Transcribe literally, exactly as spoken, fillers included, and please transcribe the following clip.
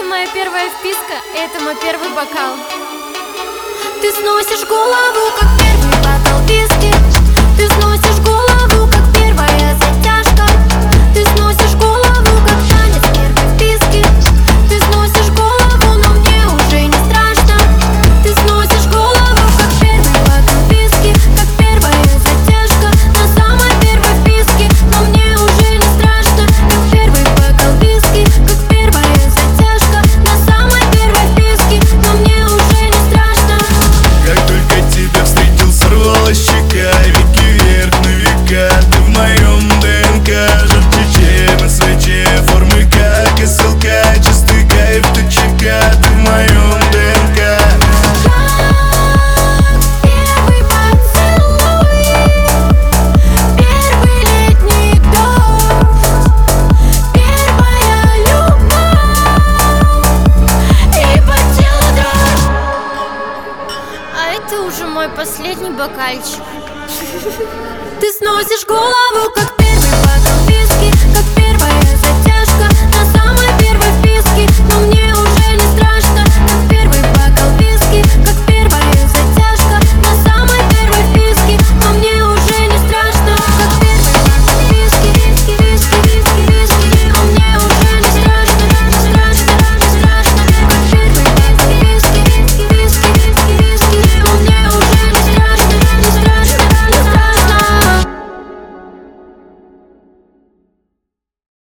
моя первая вписка, это мой первый бокал. Ты сносишь голову, как первый бокал виски. Ты сносишь голову, как первая затяжка. Ты сносишь голову, как танец первой вписки. Ты сносишь голову, но мне уже не страшно. Ты сносишь голову, как первый бокал виски, как первая затяжка на самой первой вписке. Но мне уже не страшно, как первый бокал виски, как первая затяжка на самой первой вписке. Но мне уже не страшно. Как только тебя встретил, сорвалась щека. Веки вверх на века, ты в моем ДНК. Жарче, чем СВЧ, формы как СЛК. Чистый кайф, ты ЧК, ты в моем ДНК. Первый поцелуй, первый летний дождь, первая любовь и по телу дрожь. А это уже мой последний бокальчик. Ты сносишь голову, как